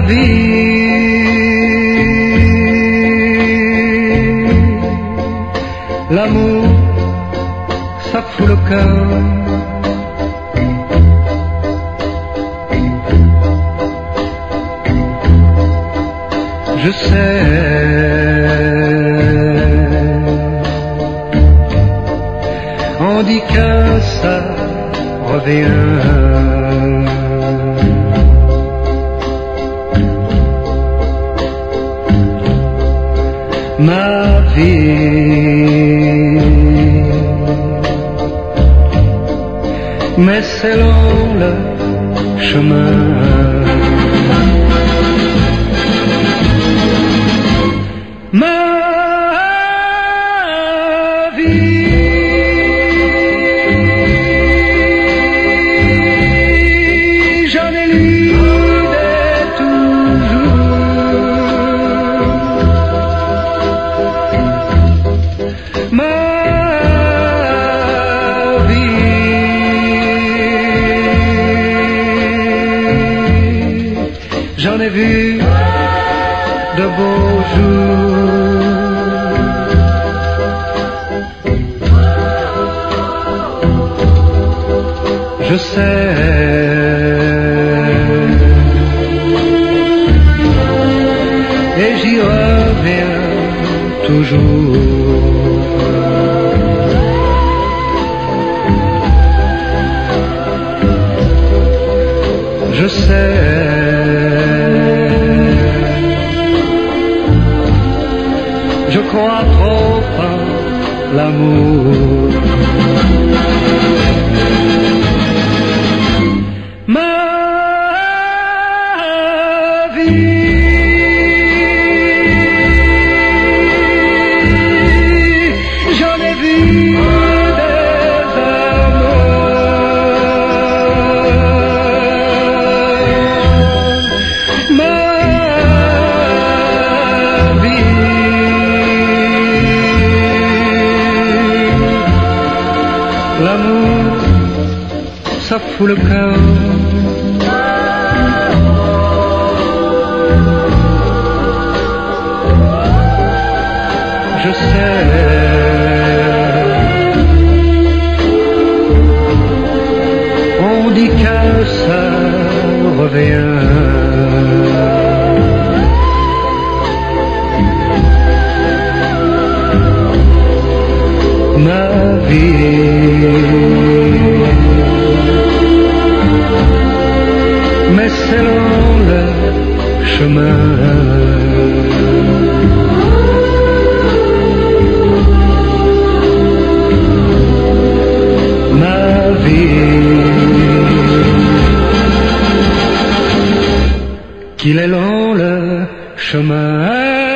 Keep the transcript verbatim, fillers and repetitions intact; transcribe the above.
vie. L'amour, ça fout le cœur. Je sais, on dit que ça revient. Ma vie, mais c'est long le chemin. Ma vie, j'en ai lu des toujours. Ma vie, j'en ai vu de beaux jours. Je sais, et j'y reviens toujours. Je sais, je crois trop en l'amour. Ma vie, j'en ai vu des amours. Ma l'amour, ça fout le cœur. Je sais, on dit que ça revient. Ma vie, mais c'est long le chemin. Ma vie, qu'il est long le chemin.